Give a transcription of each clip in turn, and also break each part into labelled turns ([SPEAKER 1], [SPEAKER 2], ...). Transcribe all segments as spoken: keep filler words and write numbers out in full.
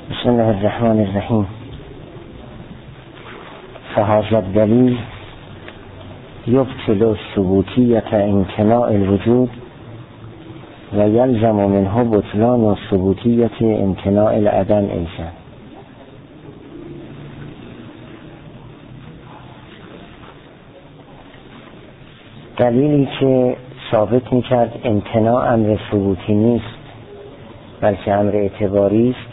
[SPEAKER 1] بسم الله الرحمن الرحیم. فهذا الدلیل یبطل ثبوتیت امتناع الوجود و یلزم منه بطلان ثبوتیت امتناع العدم ایضا. دلیلی که ثابت میکرد امتناع امر ثبوتی نیست بلکه امر اعتباری است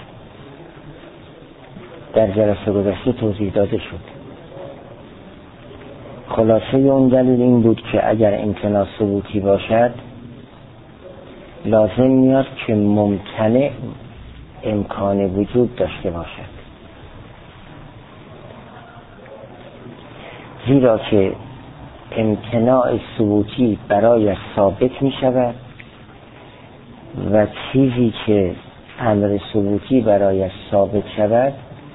[SPEAKER 1] در جلسه گذشته توضیح داده شد. خلاصه اون دلیل این بود که اگر امتناع ثبوتی باشد لازم میاد که ممتنع امکان وجود داشته باشد، زیرا که امتناع ثبوتی برای ثابت می شود و چیزی که امر ثبوتی برای ثابت شود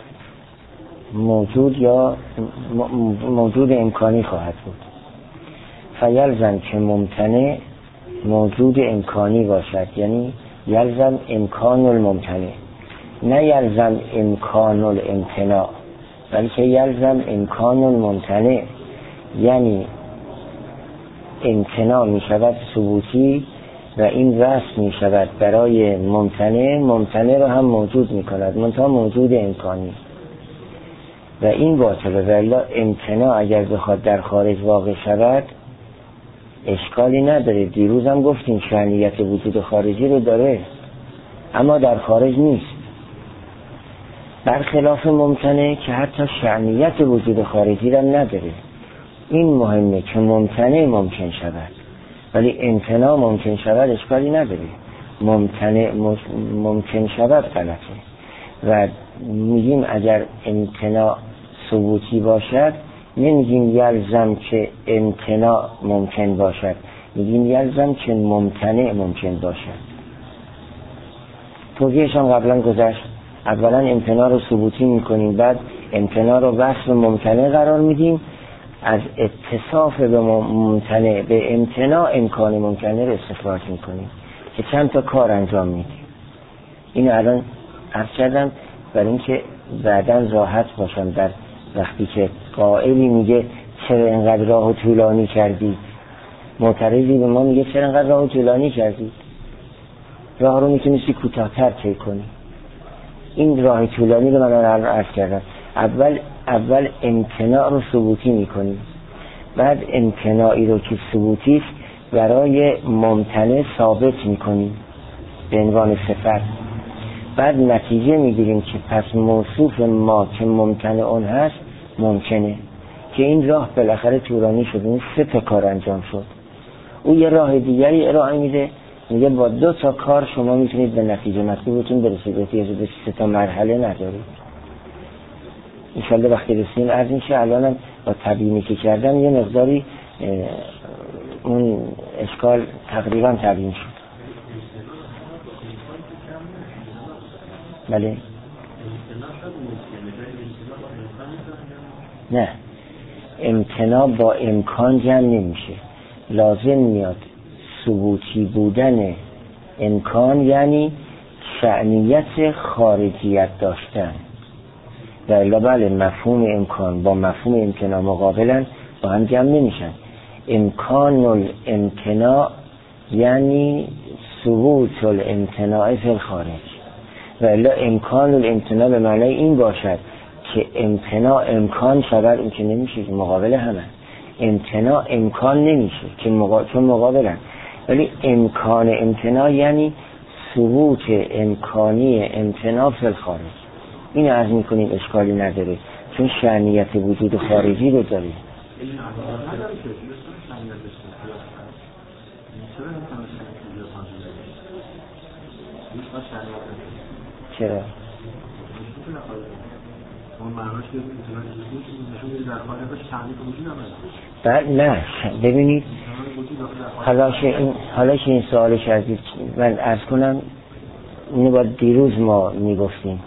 [SPEAKER 1] موجود یا موجود امکانی خواهد بود. فیلزم که ممتنع موجود امکانی باشد، یعنی یلزم امکان الممتنع، نه یلزم امکان الامتناع بلکه یلزم امکان الممتنع، یعنی امتناع می شود ثبوتی و این وصف می شود برای ممتنع، ممتنع رو هم موجود می کند منتها موجود امکانی و این باطله. ولی امتناع اگر بخواد در خارج واقع شود اشکالی نداره. دیروز هم گفتیم شأنیت وجود خارجی رو داره اما در خارج نیست، برخلاف ممتنع که حتی شأنیت وجود خارجی رو نداره. این مهمه که ممتنع ممکن شود ولی امتناع ممکن شود اشکالی نداره. ممتنع ممکن شود غلطه و میگیم اگر امتناع ثبوتی باشد نمیگیم یلزم که امتناع ممکن باشد، میگیم یلزم که ممتنع ممکن باشد. توضیحش هم قبلا گذشت. اولا امتناع رو ثبوتی میکنیم، بعد امتناع رو وصف ممتنع قرار میدیم، از اتصاف به ممتنع به امتناع امکان ممکنه رو استخراج میکنیم که چند تا کار انجام میدیم. این الان عرض کردم برای اینکه بعداً راحت باشم در وقتی که قائلی میگه چرا اینقدر راه طولانی کردی، معترضی به ما میگه چرا اینقدر راه طولانی کردی، راه رو میتونستی کوتاه‌تر طی کنی. این راه طولانی رو من الان عرض کردم. اول اول امتناع رو ثبوتی میکنیم، بعد امتناعی رو که ثبوتی است برای ممتنع ثابت میکنیم به عنوان صفت، بعد نتیجه میگیریم که پس موصوف ما که ممتنع اون هست ممکنه، که این راه بالاخره طولانی شد. این سه تا کار انجام شد. او یه راه دیگری ارائه میده، میگه با دو تا کار شما میتونید به نتیجه مطلوبتون برسید، احتیاج به سه تا مرحله ندارید. انشالله وقتی رسیم عرض میشه. الانم با تبیینی که کردم یه مقداری اون اشکال تقریبا تبیین شد. بله نه، امتناع با امکان جمع نمیشه، لازم میاد ثبوتی بودن امکان یعنی شأنیت خارجیت داشتن. و الا بله مفهوم امکان با مفهوم امتناع مقابلن، با هم جمع نمیشن. امکان الامتناع یعنی ثبوت الامتناع فی الخارج و الا امکان الامتناع به معنای این باشد که امتناع امکان شود، این که نمیشه که مقابل همه. امتناع امکان نمیشه که مقا... چون مقابلن، ولی امکان امتناع یعنی ثبوت امکانی امتناع فی الخارج. این عرض میکنیم اشکالی نداره چون شأنیت وجود خارجی رو داریم. چرا؟ بعد نه ببینید حالا که این حالا که این سوال کردید من عرض کنم اینو با دیروز ما میگفتیم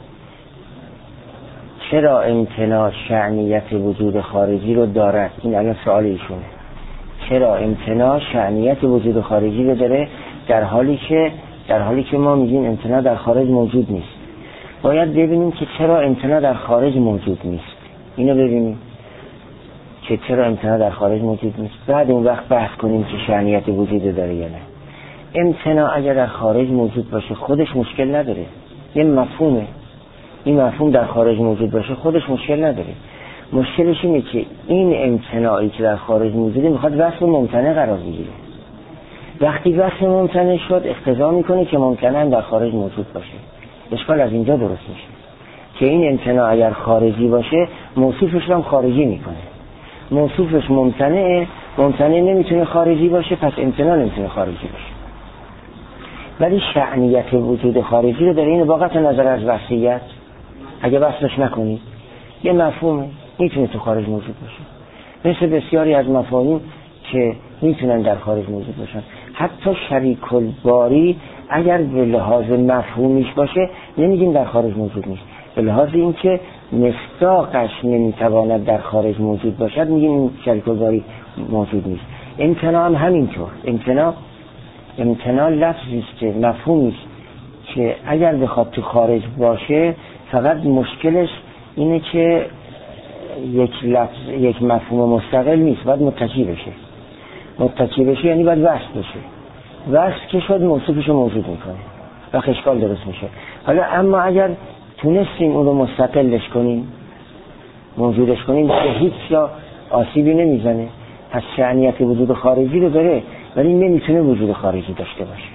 [SPEAKER 1] چرا امتناع شأنیت وجود خارجی رو دارد. این الان سوال ایشونه، چرا امتناع شأنیت وجود خارجی رو داره در حالی که در حالی که ما میگیم امتناع در خارج موجود نیست. باید ببینیم که چرا امتناع در خارج موجود نیست. اینو ببینیم که چرا امتناع در خارج موجود نیست، بعد اون وقت بحث کنیم که شأنیت وجود داره یا نه. امتناع اگر در خارج موجود باشه خودش مشکل نداره، یه مفهومه، این مفهوم در خارج موجود باشه خودش مشکل نداره. مشکلش اینه که این امتناعی که در خارج موجوده میخواد وصف ممتنع قرار بگیره. وقتی وصف ممتنع شد اقتضا میکنه که ممتنع در خارج موجود باشه. اشکال از اینجا درست میشه که این امتناع اگر خارجی باشه موصوفش رو هم خارجی میکنه. موصوفش ممتنعه، ممتنع نمیتونه خارجی باشه، پس امتناع نمیتونه خارجی باشه. ولی شأنیت وجود خارجی رو داره. این واقعا نظر از وصفیت اگه وصفش نکنید یه مفهومه میتونه تو خارج موجود باشه، مثل بسیاری از مفاهیم که میتونن در خارج موجود باشن. حتی شریک الباری اگر به لحاظ مفهومیش باشه نمیگیم در خارج موجود نیست، به لحاظ این که مصداقش نمیتواند در خارج موجود باشد میگیم شریک الباری موجود نیست. امتناع هم همینطور. امتناع امتناع لفظی است که مفهومی است که اگر بخواد تو خارج باشه فقط مشکلش اینه که یک لفظ یک مفهوم مستقل نیست، باید متکی بشه. متکی بشه یعنی باید وصف بشه. وصف که شد موصوفش رو موجود میکنه و اشکال درست میشه. حالا اما اگر تونستیم اون رو مستقلش کنیم، موجودش کنیم، به هیچ جا آسیبی نمیزنه. پس شأنیت وجود خارجی رو داره ولی نمیتونه وجود خارجی داشته باشه.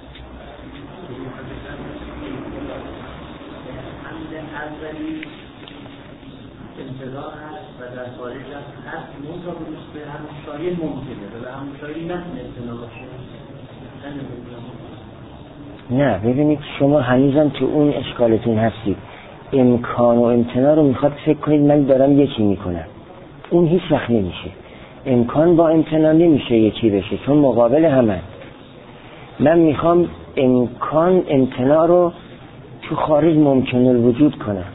[SPEAKER 2] انتظار هست و در خارج هست مطابقش به همشایی ممکنه و به همشایی نتونه امتناع باشه.
[SPEAKER 1] نه ببینید شما هنوزم تو اون اشکالتون هستید. امکان و امتناع رو میخواد فکر کنید من دارم یکی میکنم، اون هیچ وقت نمیشه. امکان با امتناع نمیشه یکی بشه چون مقابل همه. من میخوام امکان امتناع رو تو خارج ممکن الوجود کنم،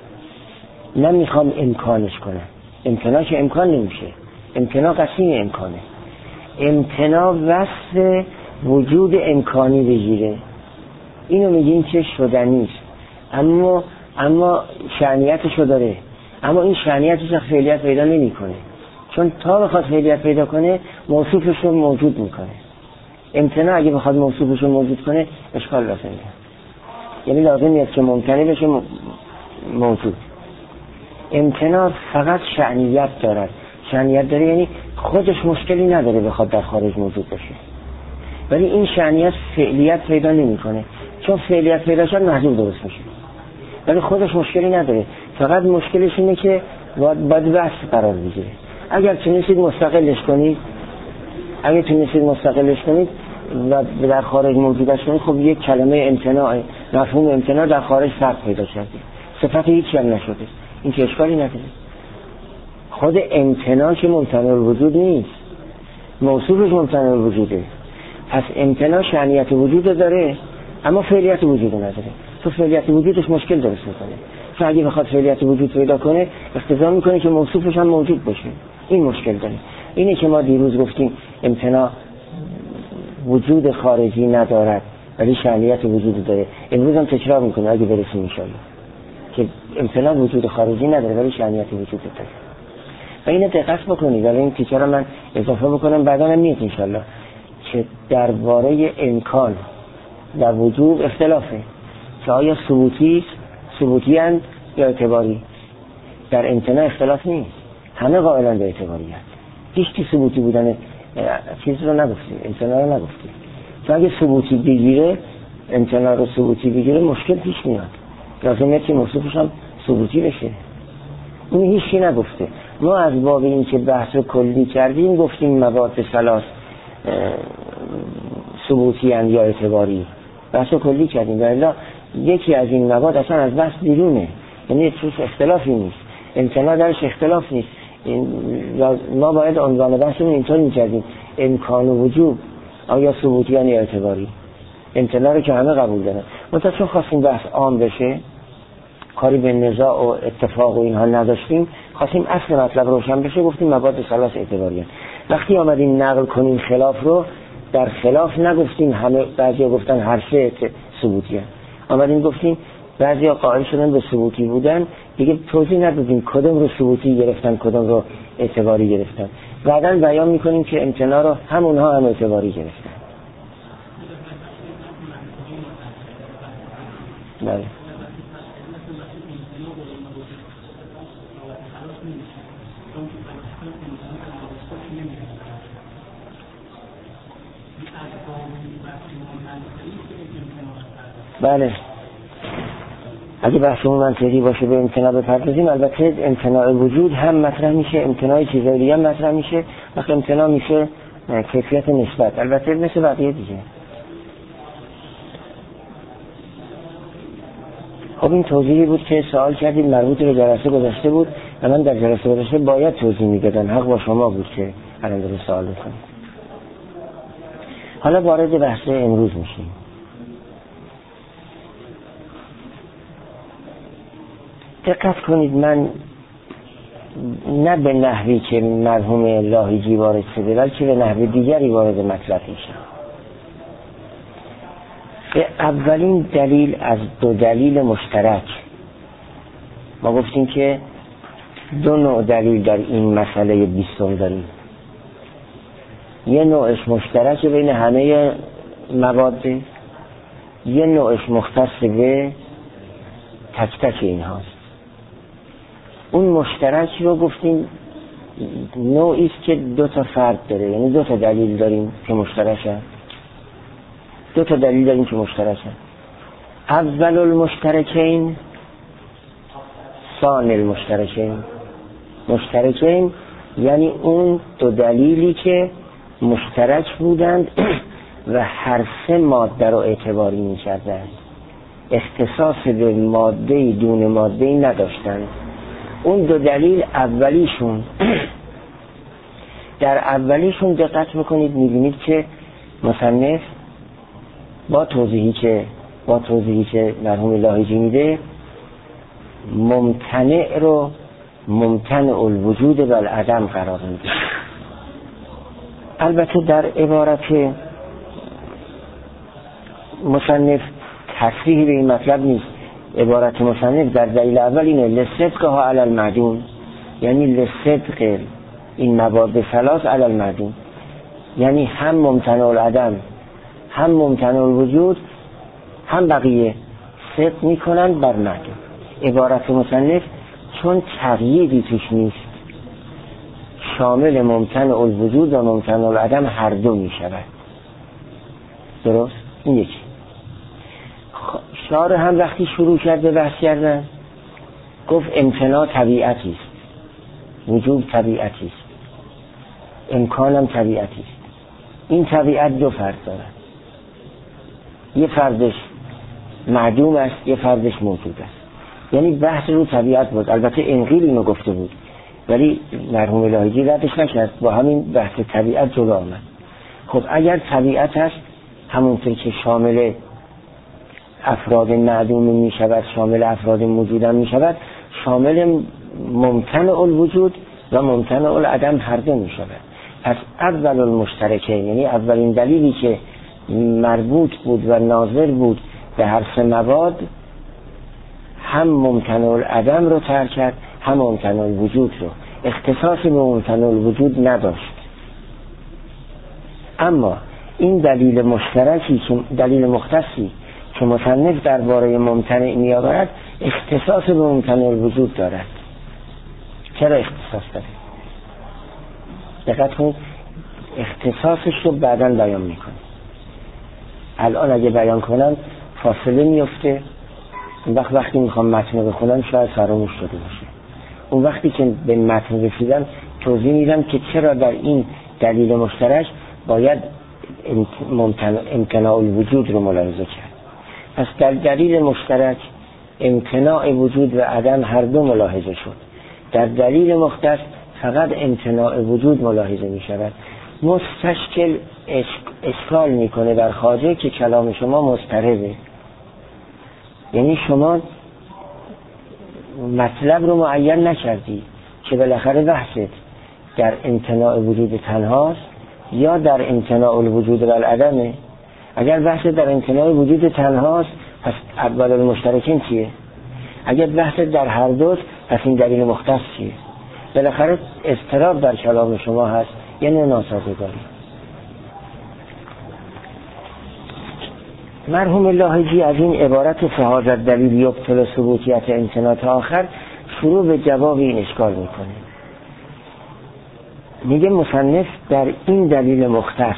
[SPEAKER 1] نمیخوام امکانش کنم. امتناع که امکان نمیشه، امتناع قسیم امکانه. امتناع وصف وجود امکانی بگیره، اینو میگیم که شدنیست، اما اما شأنیتشو داره، اما این شأنیتش فعلیت پیدا نمیکنه چون تا بخواد فعلیت پیدا کنه موصوفش رو موجود میکنه. امتناع اگه بخواد موصوفش رو موجود کنه اشکال لازم میاد، یعنی لازم میاد که ممکنه بشه موجود. امتناع فقط شأنیت دارد. شأنیت داره یعنی خودش مشکلی نداره بخواد در خارج موجود باشه، ولی این شأنیت فعلیت پیدا نمیکنه چون فعلیت پیدا شد محضور درست میشه، ولی خودش مشکلی نداره. فقط مشکلش اینه که باید, باید وصف قرار بگیره. اگر تونستید مستقلش کنید اگر تونستید مستقلش کنید و در خارج موجودش کنید خب یک کلمه امتناع، مفهوم امتناع در خارج فرق پیدا کرده، صفت هیچی هم نشده، این که اشکالی نداره. خود امتناع که ممتنع الوجود نیست، موصوفش ممتنع الوجوده. پس امتناع شأنیت وجود داره اما فعلیت وجود نداره. تو فعلیت وجودش مشکل درست میکنه، چون اگه بخواد فعلیت وجود پیدا کنه اقتضا میکنه که موصوفش هم موجود باشه. این مشکل داره. اینه که ما دیروز گفتیم امتناع وجود خارجی ندارد ولی شأنیت وجود داره. امروز هم تکرار میکنه اگه برسیم انشالله که امتناع وجود خارجی نداره ولی شأنیت وجود داره. و اینو دقت بکنید. ولی این تیکر من اضافه بکنم بعدا هم میاد انشالله که درباره امکان در وجود اختلافه که آیا ثبوتی ثبوتی اند یا اعتباری. در امتناع اختلاف نیست، همه قائلن به اعتباریت. هیچ کی ثبوتی بودن چیز رو نگفتی، امتناع رو نگفتی. چون اگه ثبوتی بگیره، امتناع رو ثبوتی بگیره مشکل پیش میاد، لازمه که موصوفش هم ثبوتی بشه. این هیچ کی نگفته. ما از باب این که بحث کلی کردیم گفتیم مواد ثلاث ثبوتی اند یا اعتباری، بحث کلی کردیم. ولی یکی از این مواد اصلا از بحث بیرونه، یعنی توش اختلافی نیست، امتناع درش اختلاف نیست. ما باید عنوان بحثمون اینطور می‌کردیم امکان و وجود آیا ثبوتی یا اعتباری. امتناع رو که همه قبول دارن، منتها چون خواستیم بحث عام بشه، کاری به نزاع و اتفاق و اینها نداشتیم، خواستیم اصل مطلب روشن بشه، گفتیم مواد ثلاث اعتباریه. وقتی آمدیم نقل کنیم خلاف رو، در خلاف نگفتیم همه، بعضیا گفتن هر سه ثبوتیه، آمدیم گفتیم بعضی ها قائل شدن به ثبوتی بودن، دیگه توضیح ندادیم کدوم رو ثبوتی گرفتن کدوم رو اعتباری گرفتن. بعداً بیان میکنیم که امتناع رو همونها هم اعتباری گرفتن. بله. بله اگه بحثمون منطقی باشه به امتناع بپردازیم، البته امتناع وجود هم مطرح میشه، امتناع چیزای دیگه هم مطرح میشه. وقتی امتناع میشه کیفیت نسبت، البته مثل بقیه دیگه. خب این توضیحی بود که سوال کردید مربوط به جلسه گذشته بود و من در جلسه گذشته باید توضیح میدادم، حق با شما بود که الان داره سوال بکنید. حالا وارد بحث امروز میشیم. دقت کنید، من نه به نحوی که مرحوم لاهیجی وارد شده بلکه به نحو دیگری وارد مطلب میشم. به اولین دلیل از دو دلیل مشترک، ما گفتیم که دو نوع دلیل در این مسئله بیستم داریم. یه نوعش مشترک بین همه مواد، یه نوعش مختص به تک تک این هاست. اون مشترک رو گفتیم نوعی است که دو تا فرد داره، یعنی دو تا دلیل داریم که مشترکه. دو تا دلیل داریم که مشترکه. اول المشترکین ثانی المشترکین. مشترکین یعنی اون دو دلیلی که مشترک بودند و هر سه ماده رو اعتباری می کردند، اختصاص به ماده دون ماده نداشتند. اون دو دلیل اولیشون در اولیشون دقت میکنید میبینید که مصنف با توضیحی که با توضیحی که مرحوم لاهیجی میده ممتنع رو ممتنع الوجود و العدم قرار میده. البته در عبارت مصنف تصریح به این مطلب نیست. عبارت مصنف در دلیل اول اینه لصدقها علی المعدوم، یعنی لصدق این مواد ثلاث علی المعدوم، یعنی هم ممتنع العدم هم ممتنع الوجود هم بقیه صدق میکنن بر معدوم. عبارت مصنف چون تقییدی توش نیست شامل ممتنع الوجود و ممتنع العدم هر دو میشود. درست؟ این یکی. شارح هم وقتی شروع کرده بحث کردن گفت امتناع طبیعتی است، وجود طبیعتی است، امکانم طبیعتی است. این طبیعت دو فرد دارد، یه فردش معدوم است، یه فردش موجود است. یعنی بحث رو طبیعت بود. البته انقیل اینو گفته بود ولی مرحوم لاهیجی ردش نکرد، با همین بحث طبیعت جلو آمد. خب اگر طبیعت است همونطور که شامل افراد معدوم می شود شامل افراد موجود هم می شود، شامل ممتنع الوجود و ممتنع العدم هر دو می شود. پس اول المشترکه، یعنی اولین دلیلی که مربوط بود و ناظر بود به هر سه مواد، هم ممتنع العدم رو ترک کرد هم ممتنع الوجود رو، اختصاصی به ممتنع الوجود نداشت. اما این دلیل مشترکی که دلیل مختصی که مصنف درباره ممتنع می آورد اختصاص به ممتنع الوجود دارد. چرا اختصاص داره؟ دقت کنید، اختصاصش رو بعداً بیان میکنه. الان اگه بیان کنم فاصله میفته، اون وقت وقتی میخوام متن بخونم شاید فراموش شده باشه. اون وقتی که به متن رسیدم توضیح میدم که چرا در این دلیل مشترک باید امتناع الوجود رو ملاحظه کرد. پس در دلیل مشترک امتناع وجود و عدم هر دو ملاحظه شد. در دلیل مختص فقط امتناع وجود ملاحظه می شود. مستشکل اشکال میکنه در خواجه که کلام شما مضطربه، یعنی شما مطلب رو معین نکردی که بالاخره بحثت در امتناع وجود تنهاست یا در امتناع الوجود و العدمه. اگر بحث در امتناع وجود تنهاست پس اول المشترکین چیه؟ اگر بحث در هر دوست، پس این دلیل مختص چیه؟ بالاخره اضطراب در کلام شما هست، یعنی ناسازگاری. مرحوم لاهیجی از این عبارت فهذا دلیل یبطل ثبوتیت امتناع تا آخر شروع به جواب این اشکال میکنه. میگه مصنف در این دلیل مختص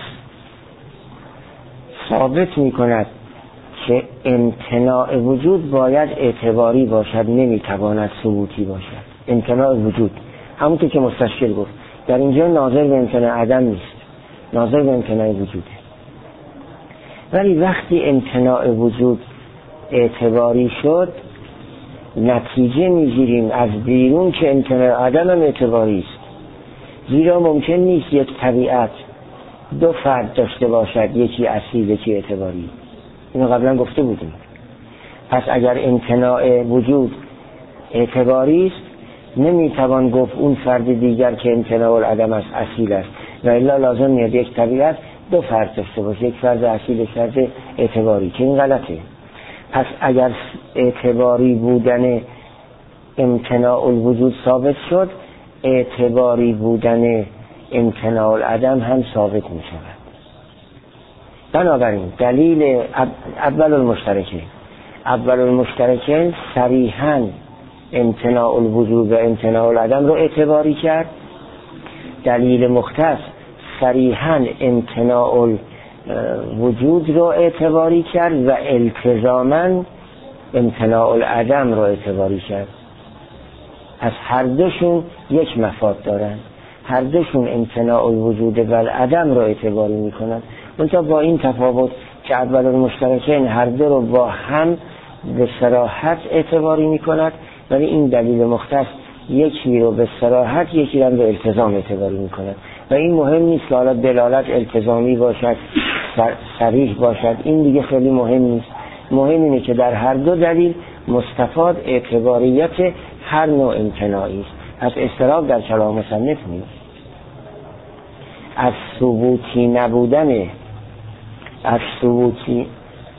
[SPEAKER 1] ثابت میکند که امتناع وجود باید اعتباری باشد، نمیتواند ثبوتی باشد. امتناع وجود همونطور که مستشکل گفت در اینجا ناظر به امتناع عدم نیست، ناظر به امتناع وجوده. ولی وقتی امتناع وجود اعتباری شد، نتیجه میگیریم از بیرون که امتناع عدم هم اعتباری است. زیرا ممکن نیست یک طبیعت دو فرد داشته باشد، یکی اصیل یکی اعتباری. اینو قبلا گفته بودیم. پس اگر امتناع وجود اعتباری است، نمیتوان گفت اون فرد دیگر که امتناع العدم است اصیل است، و الا لازم میاد یک طبیعت دو فرد داشته باشه، یک فرد اصیل یک فرد اعتباری، که این غلطه. پس اگر اعتباری بودن امتناع الوجود ثابت شد، اعتباری بودن امتناع العدم هم ثابت می شود. بنابراین دلیل اول المشترکین اول المشترکین صریحاً امتناع الوجود و امتناع العدم رو اعتباری کرد. دلیل مختص صریحاً امتناع الوجود رو اعتباری کرد و التزاماً امتناع العدم رو اعتباری کرد. از هر دوشون یک مفاد دارن، هر دوشون امتناع الوجود و العدم رو اعتباری میکنن، منتها با این تفاوت که اول المشترکین هر دو رو با هم به صراحت اعتباری میکند، ولی این دلیل مختص یکی رو به صراحت یکی رو به التزام اعتباری میکند. و این مهم نیست که حالا دلالت التزامی باشد صریح باشد، این دیگه خیلی مهم نیست. مهم اینه که در هر دو دلیل مستفاد اعتباریت هر نوع امتناعی است. از اضطراب در کلام مصنف نیست. از ثبوتی نبودن از ثبوتی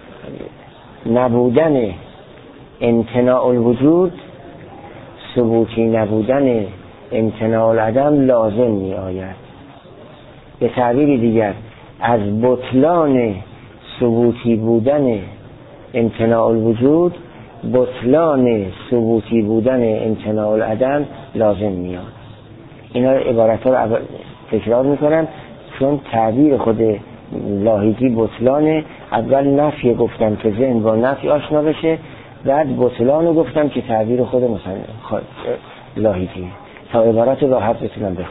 [SPEAKER 1] نبودن امتناع الوجود، ثبوتی نبودن امتناع العدم لازم می آید. به تعبیر دیگر از بطلان ثبوتی بودن امتناع الوجود، بطلان ثبوتی بودن امتناع العدم لازم میاد. اینا عبارت ها رو تکرار میکنم چون تعبیر خود لاهیجی بطلان. اول نفی گفتم که ذهن با نفی آشنا بشه، بعد بطلان رو گفتم که تعبیر خود مثلا لاهیجی، تا عبارت راحت بتونم بخونم.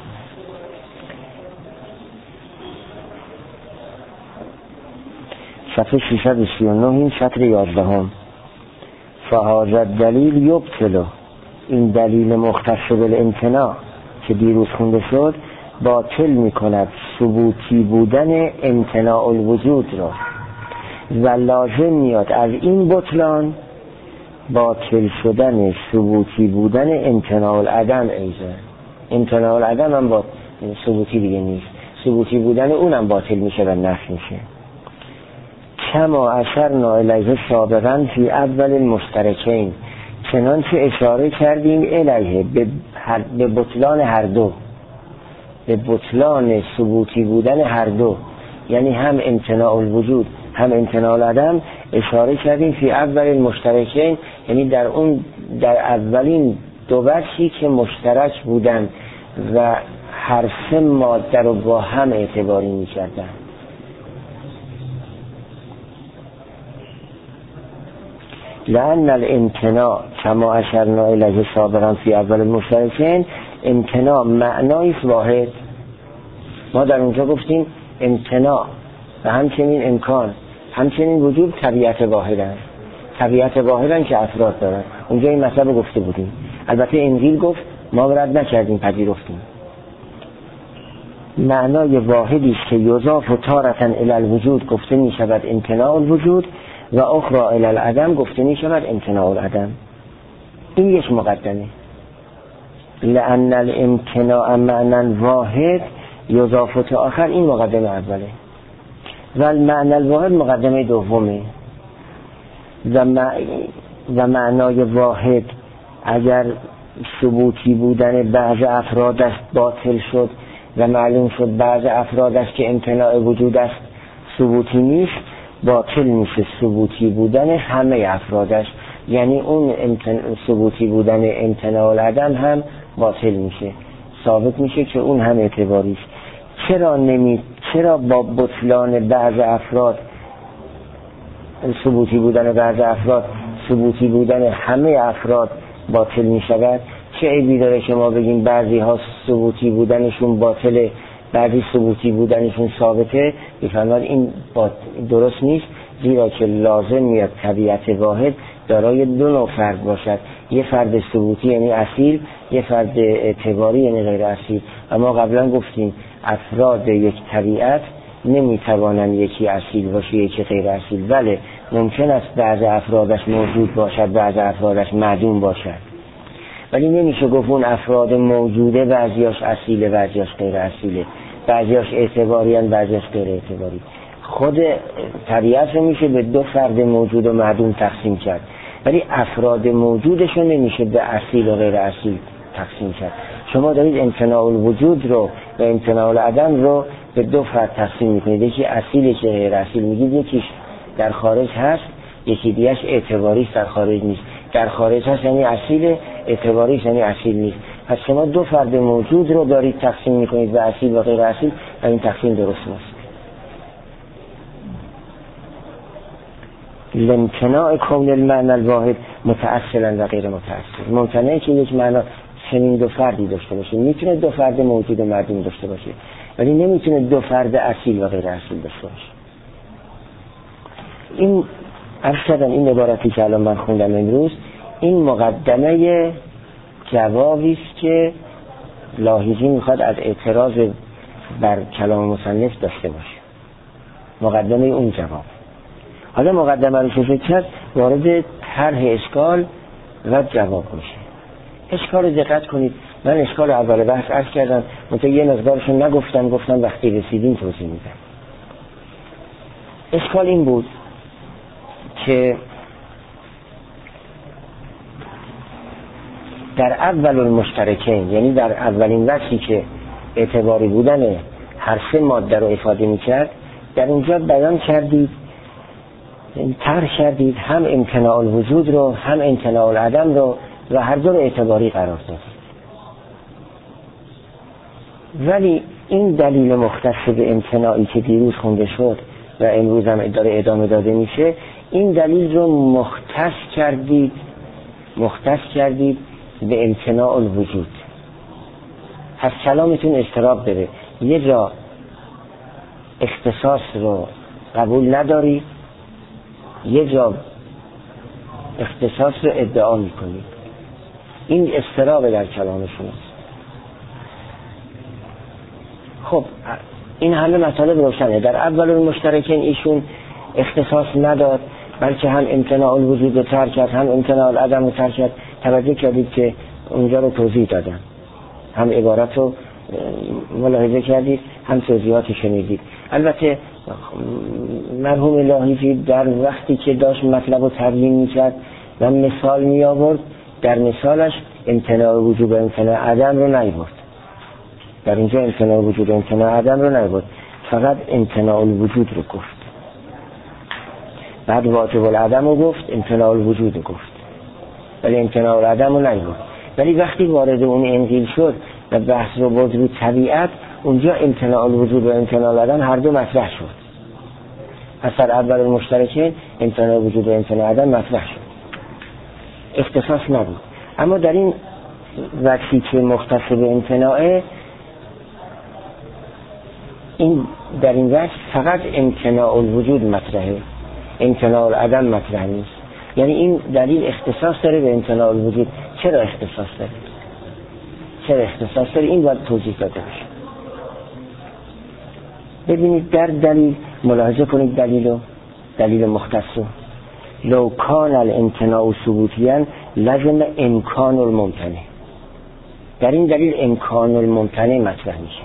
[SPEAKER 1] صفحه ششصد و سی و نه این سطر یازدهم. فهذا دلیل یبطل، این دلیل مختص بالامتناع که دیروز خونده شد باطل میکند ثبوتی بودن امتناع الوجود را، و لازم میاد از این بطلان باطل شدن ثبوتی بودن امتناع العدم. ایضا امتناع العدم هم با ثبوتی دیگه نیست، ثبوتی بودن اونم باطل میشه و نفی میشه. کما اشرنا الیه سابقا فی اول المشترکین، چنانچه اشاره کردیم الیه به, به بطلان هر دو، به بطلان ثبوتی بودن هر دو، یعنی هم امتناع الوجود هم امتناع العدم اشاره کردیم فی اول المشترکین، یعنی در اون در اولین دو بخشی که مشترک بودن و هر سه ماده رو با هم اعتباری می‌کردن. لأن الامتناع کما اشرنا الیه سابقا فی اول المشترکین، امتناع معنای واحد. ما در اونجا گفتیم امتناع و همچنین امکان همچنین وجود طبیعت واحدن، طبیعت واحدن که افراد دارن. اونجا این مطلب گفته بودیم. البته انجیل گفت ما رد نکردیم، پذیرفتیم. معنای واحدی است که یضاف و تارة الی الوجود گفته می شود امتناع الوجود، و اخرى الی العدم گفته می شود امتناع العدم. این یک مقدمه. لأن الامتناع معنی واحد یضاف و آخر، این مقدمه اوله، و المعنی الواحد مقدمه دومه. و, و معنای واحد اگر ثبوتی بودن بعض افراد است باطل شد و معلوم شد بعض افراد است که امتناع وجود است ثبوتی نیست، باطل میشه ثبوتی بودن همه افراد است، یعنی اون امتن... ثبوتی بودن امتناع العدم هم باطل میشه، ثابت میشه که اون هم اعتباری است. چرا نمی چرا با بطلان بعض افراد ثبوتی بودن بعض افراد ثبوتی بودن همه افراد باطل میشود؟ چه عیبی داره که ما بگیم بعضی ها ثبوتی بودنشون باطله بعضی ثبوتی بودنشون ثابته؟ بفرمایید این درست نیست، زیرا که لازم میاد طبیعت واحد دارای دو نوع فرد باشد، یه فرد ثبوتی یعنی اصیل، یه فرد اعتباری یعنی غیر اصیل. اما قبلا گفتیم افراد یک طبیعت نمیتوانند یکی اصیل باشه یکی غیر اصیل. بله ممکن است بعض افرادش موجود باشد بعض افرادش معدوم باشد، ولی نمیشه گفت اون افراد موجوده بعضیاش اصیله بعضیاش غیر اصیله، بعضیاش اعتباری ان بعضیاش غیر اعتباری. خود طبیعت رو میشه به دو فرد موجود و معدوم تقسیم کرد، ولی افراد موجودش رو نمیشه به اصیل و غیر اصیل تقسیم کرد. شما دارید امتناع الوجود رو و امتناع العدم رو به دو فرد تقسیم میکنید، یکی اصیله که غیر اصیل میگید، یکیش در خارج هست یکی دیگه‌اش اعتباری در خارج نیست. در خارج هست یعنی اصیل، اعتباری یعنی اصیل نیست. پس شما دو فرد موجود رو دارید تقسیم میکنید به اصیل و غیر اصیل و این تقسیم درست نیست. لامتناع کون المعنى الواحد متأصلا و غیر متأصل. ممکنه که یک معنا چنین دو فردی داشته باشه، میتونه دو فرد موجود و معدوم داشته باشه، ولی نمیتونه دو فرد اصیل و غیر اصیل داشته باشه. این ارشدن این عبارتی که الان من خوندم امروز، این مقدمه جوابی است که لاحیزی میخواد از اعتراض بر کلام مصنف داشته باشه، مقدمه اون جواب. حالا مقدمه رو که کرد وارد طرح اشکال و جواب میشه. اشکال رو دقت کنید، من اشکال اول بحث عرض کردم منطقه یه مقدارشون نگفتم، گفتم وقتی رسیدیم توضیح میدم. اشکال این بود که در اول المشترکین، یعنی در اولین وجهی که اعتباری بودن هر سه ماده رو افاده میکرد، در اونجا بیان کردید طرح کردید هم امتناع الوجود رو هم امتناع العدم رو و هر دو رو اعتباری قرار دادید. ولی این دلیل مختص به امتناعی که دیروز خونده شد و امروز هم داره ادامه داده میشه، این دلیل رو مختص کردید مختص کردید به امتناع الوجود. پس کلامتون اضطراب داره، یه جا اختصاص رو قبول ندارید، یه جا اختصاص رو ادعا میکنید. این اضطراب در کلامشون است. خب این همه مطالب روشنه. در اول المشترکین ایشون اختصاص نداد، بلکه هم امتناع الوجود رو ترک کرد هم امتناع العدم رو ترک کرد. توجه کردید که اونجا رو توضیح دادم، هم عبارت رو ملاحظه کردید هم توضیحاتی شنیدید. البته مرحوم لاحیزی در وقتی که داشت مطلب رو تبیین میکرد و مثال می آورد، در مثالش امتناع وجود و امتناع عدم رو نیاورد. در اینجا امتناع وجود و امتناع عدم رو نیاورد، فقط امتناع الوجود رو گفت. بعد واجب العدم رو گفت، امتناع الوجود رو گفت، ولی امتناع العدم رو نیاورد. ولی وقتی وارد اون انقیل شد و بحث رو برد رو طبیعت، اونجا امتناع الوجود و امتناع العدم هر دو مطرح شد. اثر اول المشترکین امتناع وجود و امتناع عدم مطرح شد، اختصاص نبود. اما در این وقتی که مختص به امتناعه، این در این وقت فقط امتناع الوجود مطرحه، امتناع العدم مطرح نیست. یعنی این دلیل اختصاص داره به امتناع الوجود. چرا اختصاص داره؟ چرا اختصاص داره؟ این باید توضیح داده بشه. ببینید در دلیل ملاحظه کنید دلیلو، دلیل مختصو. لو کان الامتناع ثبوتیاً لازم امکان الممتنع. در این دلیل امکان الممتنع مطرح میشه.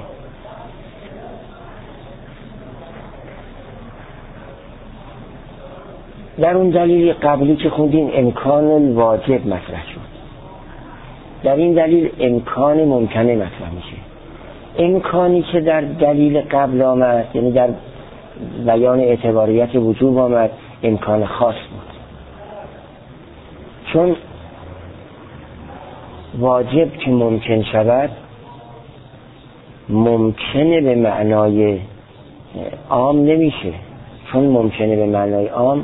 [SPEAKER 1] در اون دلیل قبلی که خوندیم امکان الواجب مطرح شد، در این دلیل امکان ممکنه مطرح میشه. امکانی که در دلیل قبل آمد، یعنی در بیان اعتباریت وجوب آمد، امکان خاص بود، چون واجب که ممکن شود ممکنه به معنای عام نمیشه، چون ممکنه به معنای عام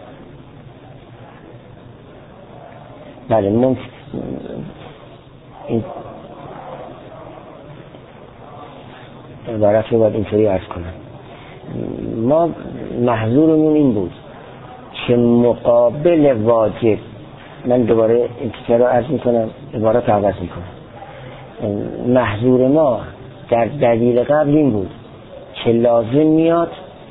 [SPEAKER 1] بله ممکن این عبارت رو باید اینطوری عرض کنم. ما محظورمون این بود که مقابل واجب، من دوباره این رو عرض میکنم، عبارت رو عوض میکنم. محظور ما در دلیل قبل این بود که لازم میاد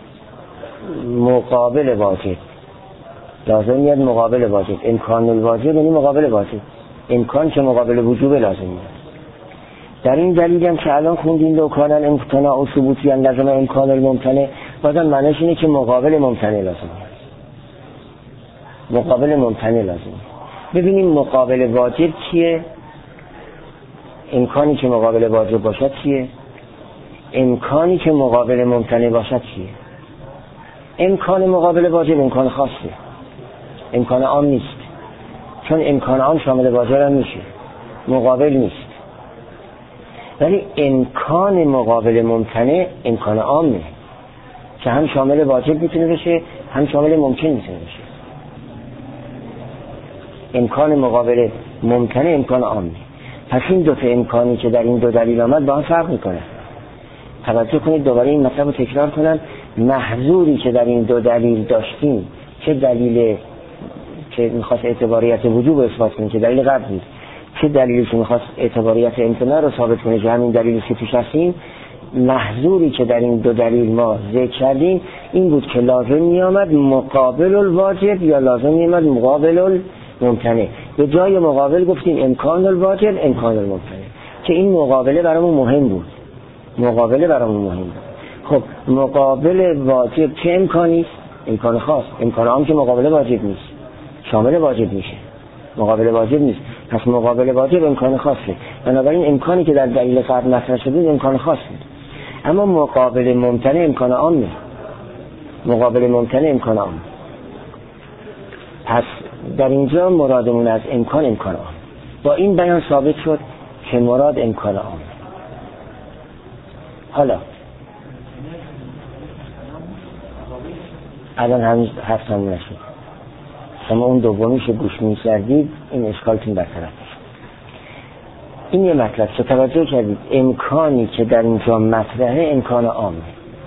[SPEAKER 1] مقابل واجب، لازم میاد مقابل واجب. امکان الواجب یعنی مقابل واجب، امکان که مقابل وجوب لازم میاد. در این دلیل هم که الان خوندیم لو کان الامتناع و ثبوتی ان لازم امکان الممتنع، بازم معنیش اینه که مقابل ممتنع لازم میاد، مقابل ممتنع لازم میاد. ببینیم مقابل واجب چیه، امکانی که مقابل واجب باشد چیه، امکانی که مقابل ممتنع باشد چیه. امکان مقابل واجب امکان خاصه، امکان عام نیست، چون امکان عام شامل واجب هم میشه، مقابل نیست. ولی امکان مقابل ممتنع امکان عامه که هم شامل واجب میتونه بشه هم شامل ممکن میتونه بشه. امکان مقابل ممتنع امکان عامه. پس این دو تا امکانی که در این دو دلیل آمد با هم فرق میکنه. توجه کنید، دوباره این مطلب رو تکرار کنم. محظوری که در این دو دلیل داشتیم، چه دلیل که میخواست اعتباریت وجوب اثبات کنه که دلیل قبل بود، چه دلیلی که میخواست اعتباریت امتناع رو ثابت کنه که همین دلیلی که توش هستیم، محظوری که در این دو دلیل ما ذکر کردیم این بود که لازم میامد مقابل الواجب یا لازم میامد مقابل الممتنع. به جای مقابل گفتیم امکان الواجب امکان الممتنع، که این مقابله برامون مهم بود، مقابله برامون مهم بود. خب مقابل واجب چه امکانی است؟ امکان خاص. امکان عام که مقابل واجب نیست، شامل واجب میشه، مقابل واجب نیست. پس مقابل واجب امکان خاصه، بنابراین امکانی که در دلیل قبل مطرح شده امکان خاص بود. اما مقابل ممتنع امکان عامه، مقابل ممتنع امکان عام. پس در اینجا مرادمون از امکان امکان عام. با این بیان ثابت شد که مراد امکان عام. حالا الان هنوز حرف تموم نشد، شما اون دومیشو گوش می‌کردید این اشکالتون برطرف میشه. این یه مطلب که توجه کردید، امکانی که در اینجا مطرحه امکان عامه.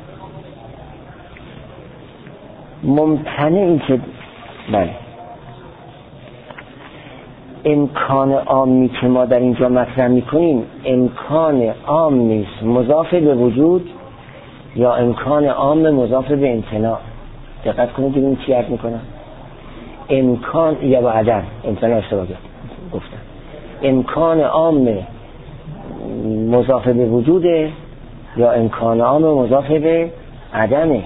[SPEAKER 1] ممتنع این که بله امکان عامی که ما در اینجا مطرح میکنیم امکان عام نیست مضاف به وجود یا امکان عام مضاف به امتناع. دقت کنید ببینید چی عرض میکنم. امکان یا با عدم، امتناع اشتباه گفتم، امکان عام مضاف به وجوده یا امکان عام مضاف به عدمه.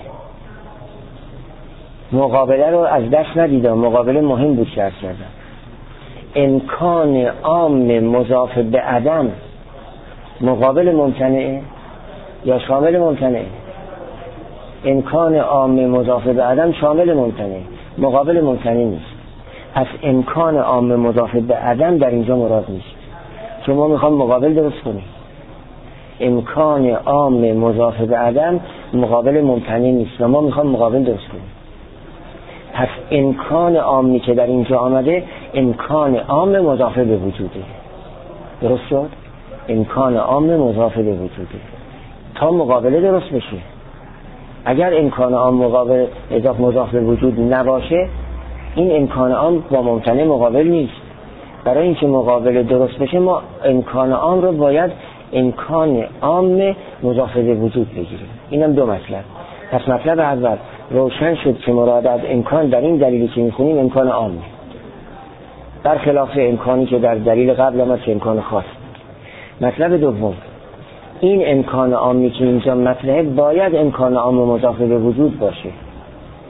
[SPEAKER 1] مقابله رو از دست ندیدم، مقابله مهم بود شرط کردم. امکان عام مضاف به عدم مقابل ممتنعه یا شامل ممتنعه؟ امکان عام مضاف به عدم شامل ممتنعه، مقابل ممتنع نیست. پس امکان عام مضاف به عدم در اینجا مراد نیست، چون ما میخوام مقابل درست کنیم. امکان عام مضاف به عدم مقابل ممتنع نیست و ما میخوام مقابل درست کنیم. پس امکان عامی که در اینجا آمده امکان عام مضاف به وجوده. درست شد؟ امکان عام مضاف به وجوده تا مقابله درست بشه. اگر امکان عام مقابل اضافه مضاف به وجود نباشه این امکان عام با ممتنع مقابل نیست. برای اینکه مقابله درست بشه ما امکان عام رو باید امکان عام مضاف به وجود بگیریم. اینم دو مطلب. پس مطلب اول روشن شد که مراد از امکان در این دلیلی که میخونیم امکان عامه، برخلاف امکانی که در دلیل قبل آمد که امکان خاص. مطلب دوم، این امکان عامی که اینجا مطرحه باید امکان عام مضاف به وجود باشه.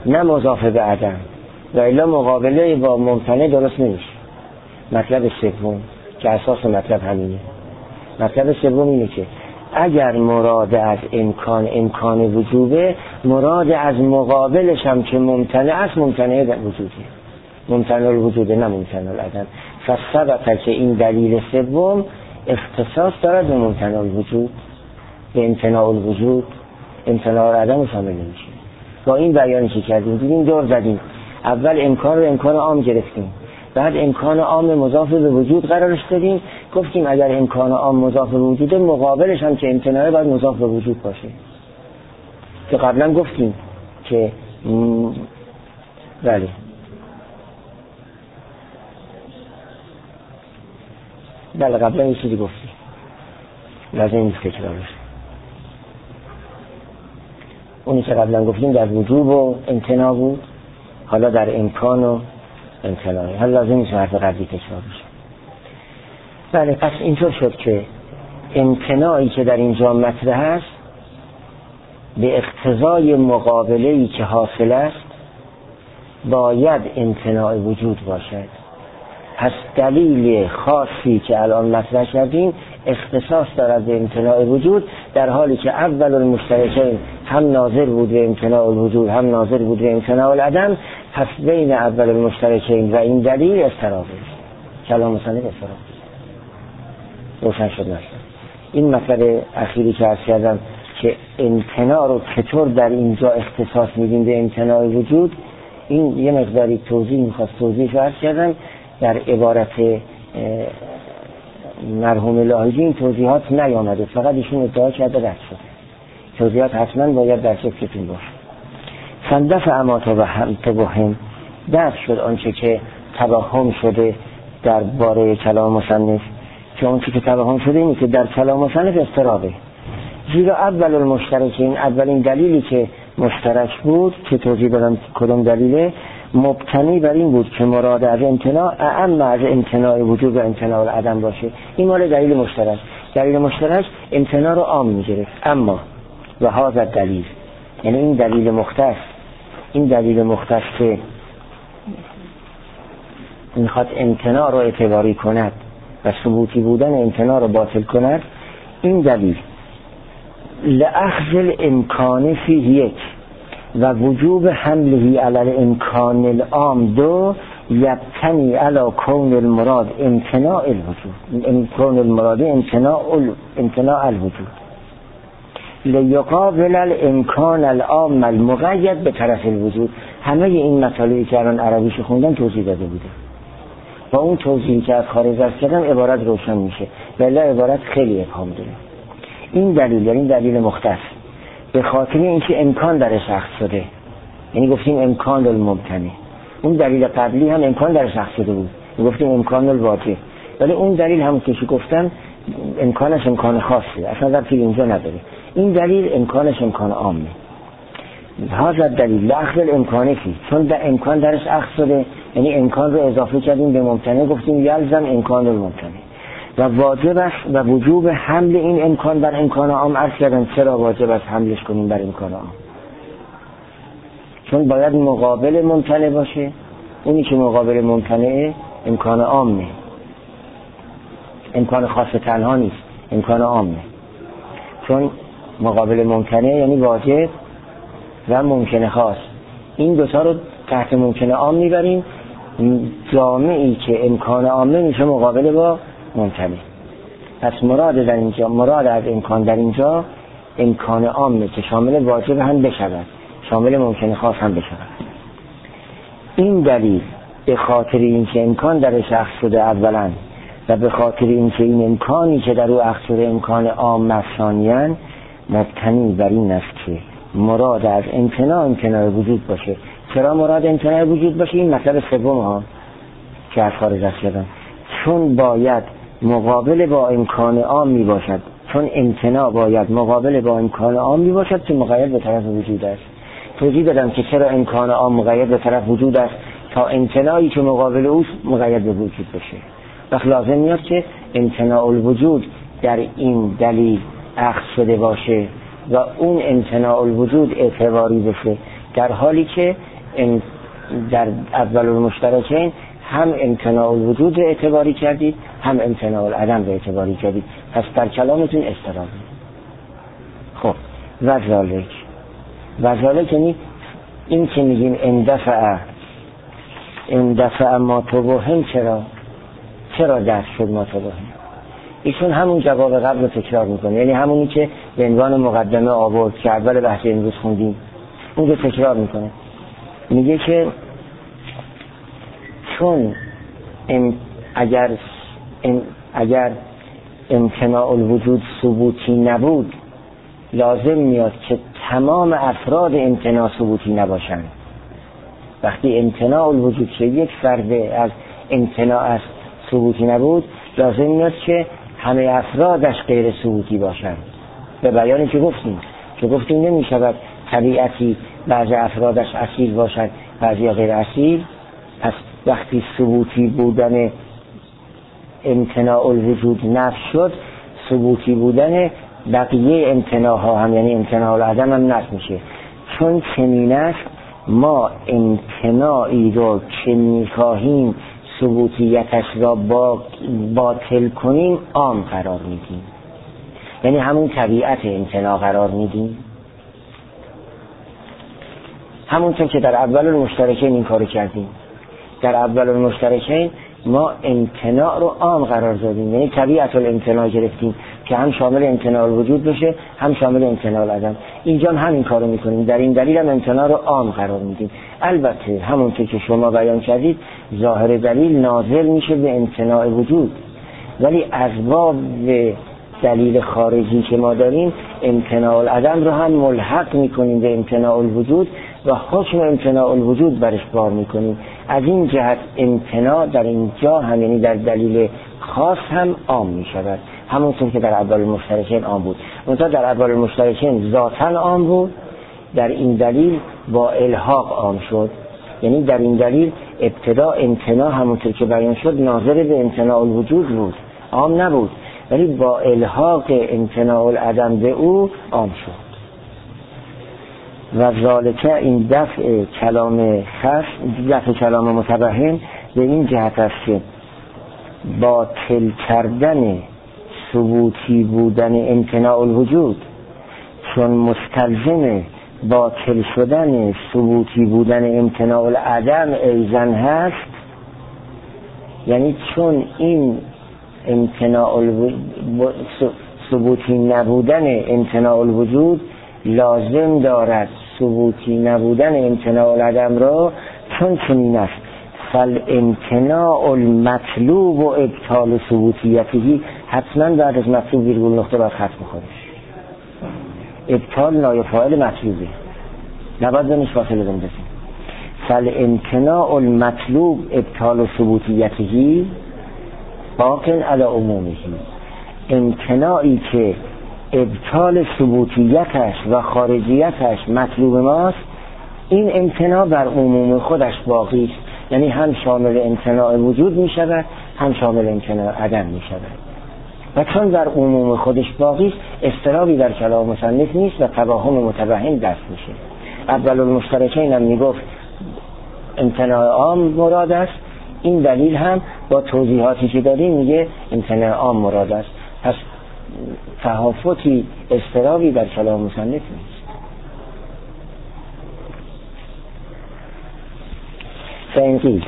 [SPEAKER 1] نه مضاف به عدم، و الا مقابله با ممتنع درست نمیشه. مطلب سوم که اساس مطلب همینه، مطلب سوم اینه که اگر مراد از امکان امکان وجوبه، مراد از مقابلش هم که ممتنع است ممتنع وجوده، ممتنع الوجوده نه ممتنع العدم. فثبت که این دلیل سوم اختصاص دارد به ممتنع الوجود، به امتناع الوجود، امتناع العدم شامل نمیشه. با این بیانی که کردیم دیدیم دور زدیم، اول امکان رو امکان عام گرفتیم، بعد امکان عام مضاف به وجود قرارش دادیم، گفتیم اگر امکان عام مضاف به وجوده مقابلش هم که امتناعه باید مضاف به وجود باشه، که قبلا گفتیم که م... بله بله قبلا یه چیزی گفتیم لازم نیست تکرارش. اونی که قبلا گفتیم در وجوب و امتناع بود، حالا در امکان و امتناعه، حالا لازم نیست حرف قبلی تکرار بشه. بله پس اینطور شد که امتناعی که در اینجا مطرح است به اقتضای مقابله‌ای که حاصل است باید امتناع وجود باشد. پس دلیل خاصی که الان مطرح کردیم اختصاص دارد به امتناع وجود، در حالی که اول المشترکین هم ناظر بود به امتناع الوجود هم ناظر بود به امتناع العدم. پس بین اول المشترکین و این دلیل اضطراب است. کلام مصنف اضطراب روشن شد مثلا. این مطلب اخیری که عرض کردم که امتناع رو چطور در اینجا اختصاص میدیم به امتناع وجود، این یه مقداری توضیح میخواست توضیح عرض کردم. در عبارت مرحوم لاهیجی این توضیحات نیامده، فقط ایشون ادعا کرده رد شده. توضیحات حتما باید در فکرتون باشه. صندف اما توهم توهم درد شد آنچه که توهم شده در باره کلام مصنف، که آنچه که توهم شده اینه که در کلام مصنف اضطرابه. زیرا اول المشترکین، اولین دلیلی که مشترک بود که توضیح دادم کدوم دلیله، مبتنی بر این بود که مراد از امتناع اعم از امتناع وجود و امتناع العدم باشه. این مال دلیل مشترک. دلیل مشترک امتناع رو عام میگیره. اما و هذا دلیل، یعنی این دلیل مختص، این دلیل مختص که میخواد امتناع رو اعتباری کند و ثبوتی بودن امتناع رو باطل کند، این دلیل لأخذ الامکان فیه یک و وجوب حمله علی الامکان العام دو یبتنی علی کون المراد امتناع الوجود، کون المراد امتناع امتناع الوجود لیقابل الامکان العام المقید به طرف الوجود. همه این مطالبی که الان عربیش خوندن توضیح داده بوده، با اون توضیحی که از خارج از کردم عبارت روشن میشه، ولی عبارت خیلی ابهام داره. این دلیل، یعنی دلیل مختص، به خاطر اینکه امکان درش اخذ شده، یعنی گفتیم امکان الممتنع. اون دلیل قبلی هم امکان درش اخذ شده بود، گفتیم امکان الواجب، ولی اون دلیل هم که گفتم امکانش امکان خاصه، اصلا در توی اینجا نداره. این دلیل امکانش امکان عامه. هذا دلیل لأخذ الامکان فی، چون در امکان درش اخذ شده، یعنی امکان رو اضافه کردیم به ممتنع، گفتیم یلزم امکان الممتنع و واجب است و وجوب حمل این امکان بر امکان عام. عرض کردن چرا واجب است حملش کنیم بر امکان عام؟ چون باید مقابل ممتنع باشه. اونی که مقابل ممتنع امکان عامه، امکان خاص تنها نیست، امکان عامه. چون مقابل ممتنع یعنی واجب و ممکن خاص، این دوتا رو تحت ممکن عام میبریم. جامعی که امکان عامه میشه مقابل با ممتنع. پس مراد در اینجا، مراد از امکان در اینجا امکان عامه که شامل واجب هم بشود، شامل ممکن خاص هم بشود. این دلیل به خاطر اینکه امکان درش اخذ شده اولا و به خاطر اینکه این امکانی که در او اخذ شده امکان عام ثانیاً، مبتنی بر این است که مراد از امتناع امتناع وجود باشه. چرا مراد امتناع وجود باشه؟ این مطلب سوم ها که از خارج از کردن، چون باید مقابل با امکان عام می باشد، چون امتناع باید مقابل با امکان عام می باشد که مقید به طرف وجود است. توضیح دادم که چرا امکان عام مقید به طرف وجود است، تا امتناعی که مقابل اوست مقید به وجود بشه. وقت لازم میاد که امتناع الوجود در این دلیل اخذ شده باشه و اون امتناع الوجود اعتباری بشه، در حالی که در اول المشترکین هم امتناع الوجود رو اعتباری کردید، هم امتناع العدم رو اعتباری کردید، پس در کلامتون استرابه. خب و ذالک و ذالک یعنی این که میگیم اندفع اندفع ما توهم، چرا چرا دست شد ما توهم؟ ایشون همون جواب قبل رو تکرار میکنه، یعنی همونی که به عنوان مقدمه آورد که اول بحث امروز خوندیم اون رو تکرار میکنه. میگه که چون ام اگر ام اگر امتناع الوجود ثبوتی نبود، لازم میاد که تمام افراد امتناع ثبوتی نباشند. وقتی امتناع الوجود که یک فرد از امتناع است ثبوتی نبود، لازم میاد که همه افرادش غیر ثبوتی باشند. به بیانی که گفتیم که گفتیم نمیشود طبیعتی بعضی افرادش اصیل باشد بعضی غیر اصیل. پس وقتی ثبوتی بودن امتناع الوجود نفی شد، ثبوتی بودن بقیه امتناع ها هم یعنی امتناع العدم هم نفی میشه. چون چنین است ما امتناعی رو که میخواهیم ثبوتیتش را با باطل کنیم عام قرار میدیم، یعنی همون طبیعت امتناع قرار میدیم، همونطور که در اول المشترکین این کارو کردیم. در اول المشترکین ما امتناع رو عام قرار دادیم، یعنی طبیعت الامتناع گرفتیم که هم شامل امتناع الوجود بشه هم شامل امتناع العدم. اینجا هم همین کارو میکنیم، در این دلیل هم امتناع رو عام قرار میدیم. البته همونطور که شما بیان کردید ظاهر دلیل ناظر میشه به امتناع وجود، ولی از باب دلیل خارجی که ما داریم امتناع العدم رو هم ملحق میکنیم به امتناع الوجود و حکم امتناع الوجود برش بار میکنیم. از این جهت امتناع در اینجا هم یعنی در دلیل خاص هم عام میشود، همونطور که در اول المشترکین عام بود. منتها در اول المشترکین ذاتاً عام بود، در این دلیل با الحاق عام شد. یعنی در این دلیل ابتدا امتناع همونطور که بیان شد ناظر به امتناع الوجود بود، عام نبود، ولی با الحاق امتناع العدم به او عام شد. و ذالک این دفع کلام خاص، دفع کلام متوهم به این جهت است که باطل کردن ثبوتی بودن امتناع الوجود چون مستلزم باطل شدن ثبوتی بودن امتناع العدم ایضاً هست، یعنی چون این امتناع الوجود ثبوتی نبودن امتناع الوجود لازم دارد ثبوتی نبودن امتناع العدم را، چون چنین است فالامتناع المطلوب و ابطال ثبوتیتی، حتما بعد از مطلوب ویرگول نقطه باید خط بخورش. ابطال نایب فاعل مطلوبه، نباید بینش فاصله بندازیم. فالامتناع المطلوب ابطال ثبوتیتی باقٍ علی عمومه، امتناعی که ابطال ثبوتیتش و خارجیتش مطلوب ماست، این امتناع بر عموم خودش باقی است، یعنی هم شامل امتناع وجود می شود هم شامل امتناع عدم می شود. و چون در عموم خودش باقی است اضطرابی در کلام مصنف نیست و توهم متوهم دست میشه. اول المشترکین هم میگفت امتناع عام مراد است، این دلیل هم با توضیحاتی که داریم میگه امتناع عام مراد است. پس تهافتی اضطرابی در کلام مصنف نیست. فانقیل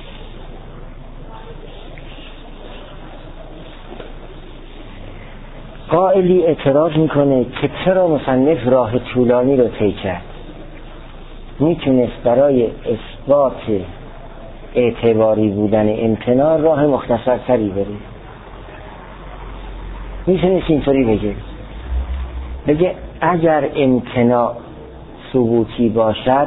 [SPEAKER 1] قائلی اعتراض میکنه که چرا مصنف راه طولانی رو طی کرد، میتونست برای اثبات اعتباری بودن امتناع راه مختصرتری بره. میتونست اینطوری بگه بگه اگر امتناع ثبوتی باشد،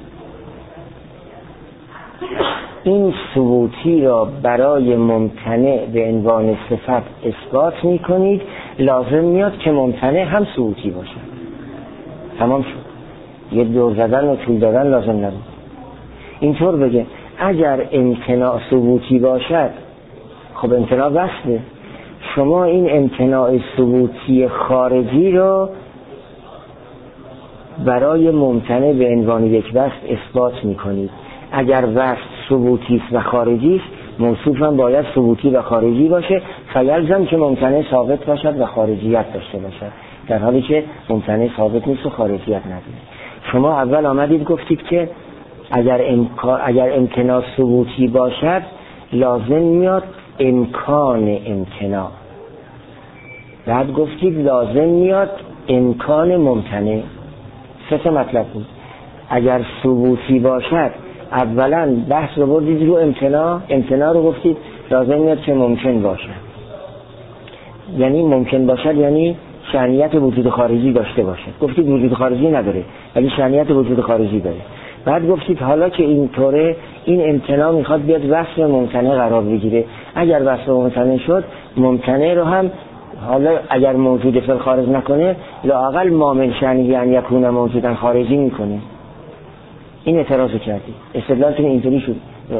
[SPEAKER 1] این ثبوتی را برای ممتنع به عنوان صفت اثبات میکنید، لازم میاد که ممتنع هم ثبوتی باشد. تمام شد، یه دور زدن و طول دادن لازم نبود. اینطور بگه اگر امتناع ثبوتی باشد، خب امتناع وصله، شما این امتناع ثبوتی خارجی رو برای ممتنع به عنوان یک وصف اثبات میکنید. اگر وصف ثبوتی است و خارجی است، موصوف هم باید ثبوتی و خارجی باشه، فیلزم که ممتنع ثابت باشد و خارجیت داشته باشد، در حالی که ممتنع ثابت نیست و خارجیت نداره. شما اول آمدید گفتید که اگر امکان اگر امتناع ثبوتی باشد لازم میاد امکان امتناع، بعد گفتید لازم میاد امکان ممتنع. سه تا مطلب بود. اگر ثبوتی باشد اولا بحث رو بردید رو امتناع، امتناع رو گفتید لازم میاد که ممکن باشد، یعنی ممکن باشد یعنی شأنیت وجود خارجی داشته باشد. گفتید وجود خارجی نداره ولی شأنیت وجود خارجی داره. بعد گفتید حالا که اینطوره این امتناع میخواد بیاد وصف ممتنع قرار بگیره. اگر وصف ممتنع شد، ممتنع رو هم حالا اگر موجود فی الخارج نکنه لااقل مامن شأنی یعنی یکون موجودن خارجی میکنه. این اعتراض کردید، استدلالتون اینطوری شد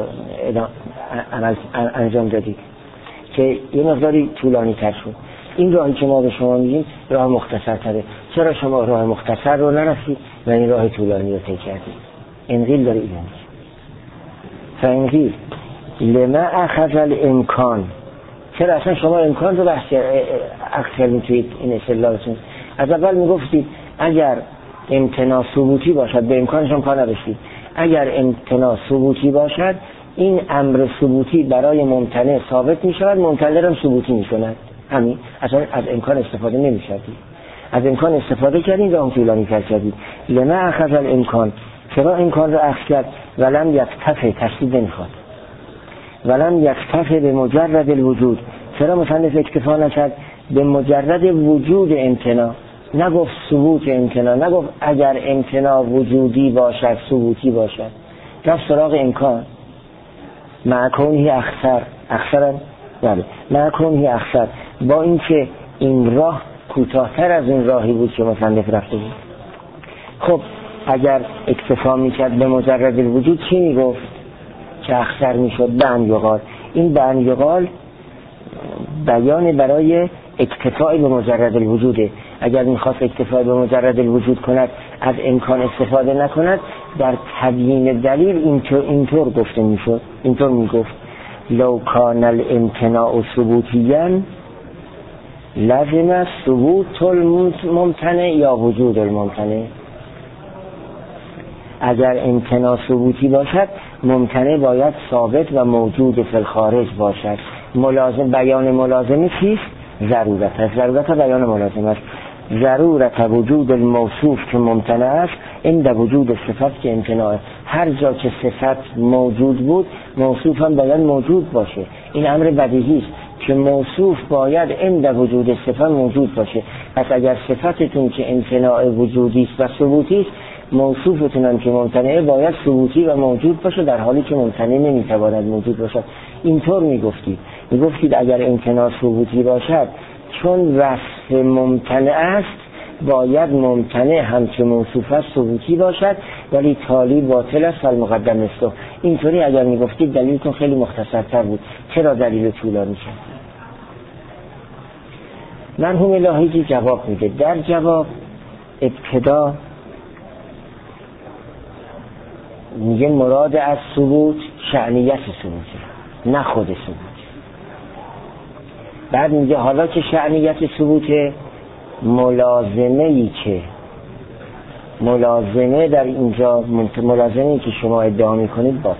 [SPEAKER 1] انجام دادید که یه مقداری طولانی تر شد. این راهی که ما به شما میگیم راه مختصر تره. چرا شما راه مختصر رو نرفتید و این راه طولانی رو طی کردید؟ انقیل داره این میگه فانقیل لما اخذ الامکان. چرا اصلا شما امکان رو بحث اخذ توی این استدلالتون؟ از اول میگفتید اگر امتناع ثبوتی باشد، به امکانش هم کار نداشتید. اگر امتناع ثبوتی باشد این امر ثبوتی برای ممتنع ثابت می شود، ممتنع هم ثبوتی می شود. همین، اصلا از امکان استفاده نمی شدید. از امکان استفاده کردید و هم طولانی کردید. لما اخذ الامکان، چرا امکان رو اخذ کرد؟ ولم یکتفی، تشدید نمیخواد. ولم یکتفی به مجرد الوجود، چرا مصنف اکتفا نکرد به مجرد وجود امتناع؟ نگفت ثبوت امتناع، نگفت اگر امتناع وجودی باشد ثبوتی باشد، رفت سراغ امکان. معکونهی اخسر اخسرن بله معکونهی اخسر، با اینکه این راه کوتاه‌تر از این راهی بود که مصنف رفته بود. خب اگر اکتفا میکرد به مجرد الوجود چی میگفت که اخسر میشد؟ بن یقال. این بن یقال بیان برای اکتفای به مجرد الوجوده. اگر میخواست اکتفای به مجرد الوجود کند از امکان استفاده نکند، در تبیین دلیل اینطور اینطور گفته میشد، اینطور میگفت لو کان الامتناع ثبوتیاً لازم ثبوت الممتنع یا وجود الممتنع. اگر امتناع ثبوتی باشد ممتنع باید ثابت و موجود فی الخارج باشد. ملازم بیان ملازمه چیست؟ ضرورت است. ضرورت بیان ملازمه است. ضرورت وجود الموصوف که ممتنع است عند وجود صفت که امتناع. هر جا که صفت موجود بود موصوف هم باید موجود باشه. این امر بدیهی است که موصوف باید عند وجود صفت موجود باشه. پس اگر صفتتون که امتناع وجودی است و ثبوتی است، موصوفتون هم که ممتنعه باید ثبوتی و موجود باشه، در حالی که ممتنع نمیتواند موجود باشد. اینطور میگفتید میگفتید اگر امتناع ثبوتی باشد چون وصف ممتنع است باید ممتنع هم که موصوف است ثبوتی باشد، ولی تالی باطل است فالمقدم است. اینطوری اگر میگفتید دلیلتون خیلی مختصرتر بود. چرا دلیل طولانی شد؟ مرحوم لاهیجی جواب میده. در جواب ابتدا میگه مراد از ثبوت شأنیت ثبوته نه خود ثبوت. بعد میگه حالا که شأنیت ثبوته، ملازمه ای که ملازمه در اینجا ملازمه ای که شما ادعا میکنید باطل.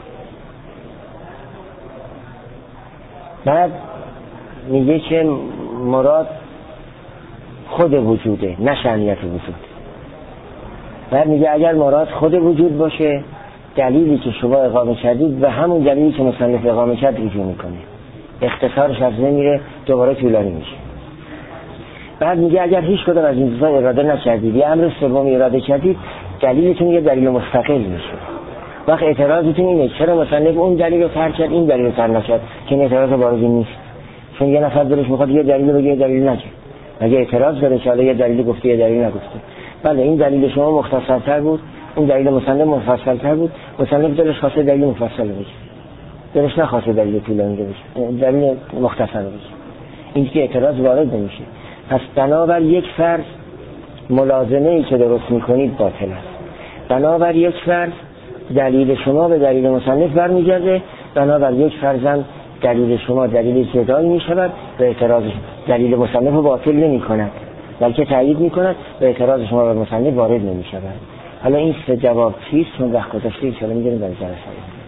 [SPEAKER 1] بعد میگه که مراد خود وجوده نه شأنیت وجود. بعد میگه اگر مراد خود وجود باشه دلیلی که شما اقامه کردید و همون دلیلی که مصنف اقامه کرد رجوع میکنه، اختصارش از نمیره، دوباره طولانی میشه. بعد میگه اگر هیچ کدام از این چیزا اراده نکردید یا امر سوم اراده کردید دلیلتون یه دلیل مستقل میشه. وقت اعتراضتون اینه چرا مصنف اون دلیل رو ترک کرد این دلیل رو ترک نکرد، که این اعتراض بارزی نیست. چون یه نفر دلش میخواد یه دلیل بگه یه دلیل نگه، مگه اعتراض داره که حالا یه دلیل گفته یه دلیل نگفته؟ بله این دلیل شما مختصرتر بود، اون دلیل مصنف مفصل‌تر بود. مصنف دلش خواسته دلیل مفصل بگه، دلش نخواسته دلیل طولانی بگه، دلیل مختصر بگه. این که اعتراض وارد نمیشه. پس بنابر یک فرض ملازمه ای که درست میکنید باطل است. بنابر یک فرض دلیل شما به دلیل مصنف برمیگرده، بنابر یک فرضم دلیل شما دلیل جدایی میشود و اعتراض دلیل مصنف رو باطل نمی کند بلکه تایید می کند و اعتراض شما به مصنف وارد نمی شود. حالا این سه جواب چیست؟ چون وقت گذاشته ایشالا میگیریم برای جلسه.